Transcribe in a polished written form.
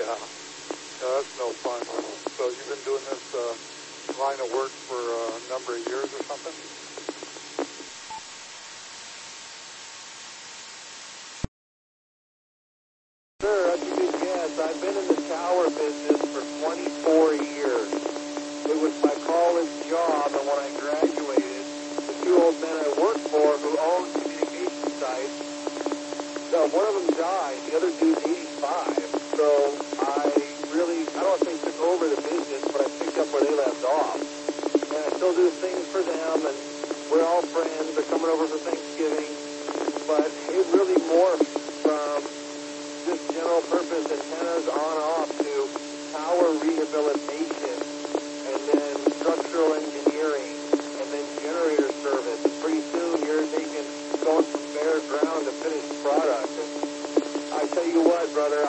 Yeah, that's no fun. So you've been doing this line of work for a number of years or something? Sure, that's a good guess. I've been in the tower business for 24 years. It was my college job, and when I graduated, the two old men I worked for who owned communication sites, one of them died, the other dude's 85. So I don't know if they took over the business, but I picked up where they left off. And I still do things for them, and we're all friends. They're coming over for Thanksgiving. But it really morphed from just general purpose antennas on off to power rehabilitation, and then structural engineering, and then generator service. And pretty soon you're going from bare ground to finished product. And I tell you what, brother,